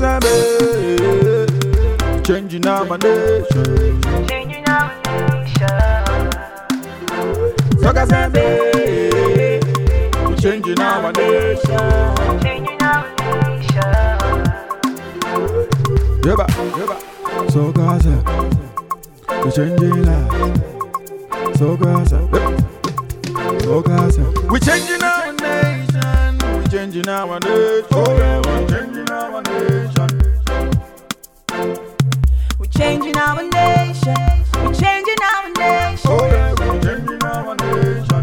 Zagazabe, changing our nation. Changing our nation. Zagazabe, changing our nation. Changing our nation. Yeba, yeba. So Gaza, we changing lives. So Gaza, so Gaza, we changing our nation. We changing our nation. Oh yeah, we changing our nation. We're changing our nation. We're changing our nation. Oh yeah, we changing our nation.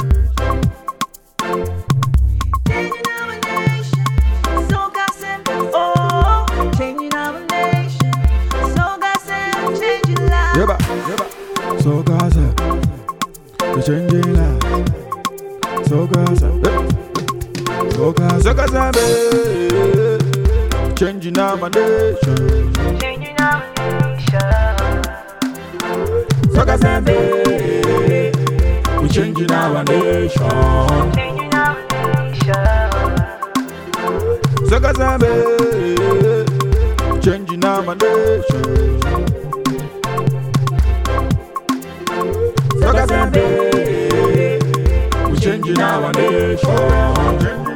Changing our nation. So gossip. Oh, changing our nation. So gossip. Changing lives. Yeba, yeba. So Gaza, we changing lives. So Gaza, so Gaza, so Gaza, changing our nation. Changing our nation. So Gaza, we changing our nation. Changing our nation. So Gaza, changing our nation. So Gaza, we changing our nation.